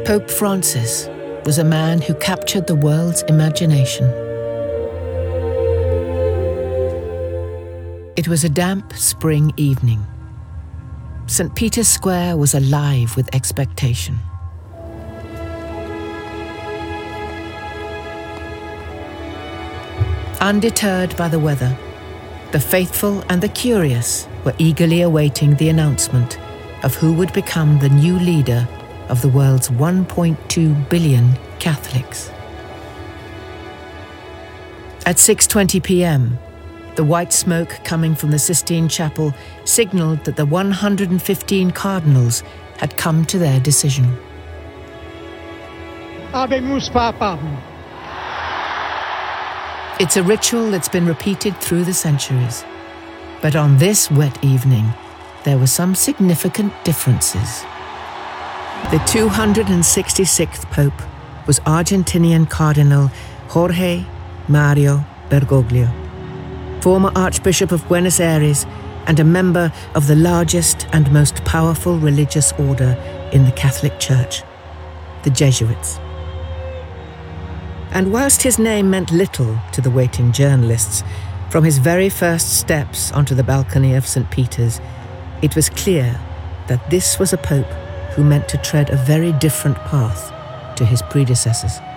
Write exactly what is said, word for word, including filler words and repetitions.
Pope Francis was a man who captured the world's imagination. It was a damp spring evening. Saint Peter's Square was alive with expectation. Undeterred by the weather, the faithful and the curious were eagerly awaiting the announcement of who would become the new leader of the world's one point two billion Catholics. At six twenty p m, the white smoke coming from the Sistine Chapel signalled that the one hundred fifteen cardinals had come to their decision. Habemus Papam. It's a ritual that's been repeated through the centuries. But on this wet evening, there were some significant differences. The two hundred sixty-sixth Pope was Argentinian Cardinal Jorge Mario Bergoglio, former Archbishop of Buenos Aires and a member of the largest and most powerful religious order in the Catholic Church, the Jesuits. And whilst his name meant little to the waiting journalists, from his very first steps onto the balcony of Saint Peter's, it was clear that this was a pope who meant to tread a very different path to his predecessors.